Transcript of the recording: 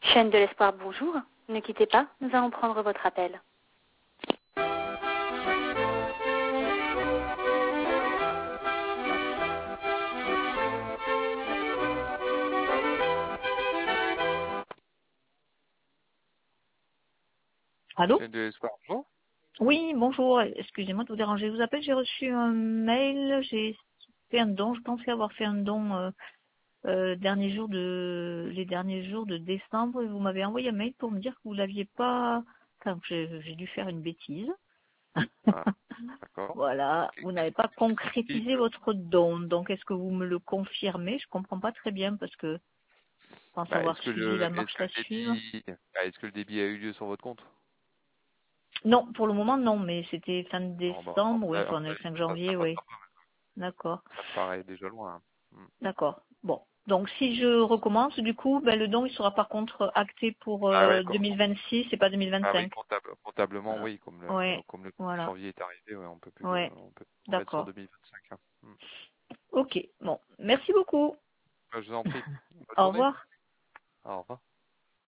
Chaîne de l'espoir, bonjour. Ne quittez pas, nous allons prendre votre appel. Allô? Chaîne de l'espoir, bonjour. Oui, bonjour. Excusez-moi de vous déranger. Je vous appelle, j'ai reçu un mail, j'ai fait un don. Je pensais avoir fait un don les derniers jours de décembre et vous m'avez envoyé un mail pour me dire que vous l'aviez pas. Enfin, que j'ai dû faire une bêtise. Ah, d'accord. Voilà, vous n'avez pas Et, concrétisé votre don. Donc, est-ce que vous me le confirmez? Je comprends pas très bien parce que je pense avoir suivi la marche à suivre. est-ce que le débit a eu lieu sur votre compte? Non, pour le moment, non, mais c'était fin Non, décembre, oui, à enfin, on mon est le avis, 5 ça janvier, oui. passera pas. D'accord. Ça me paraît déjà loin, hein. D'accord. Bon. Donc si je recommence, du coup, ben, le don il sera par contre acté pour Ah ouais, 2026 et pas ah oui, 2025. comptablement, oui, Ouais. comme le 1er Voilà. janvier est arrivé, ouais, Ouais. on peut plus le mettre sur D'accord. 2025, hein. Ok. Bon. Merci beaucoup. Je vous en prie. Bonne Au journée. revoir. Au revoir.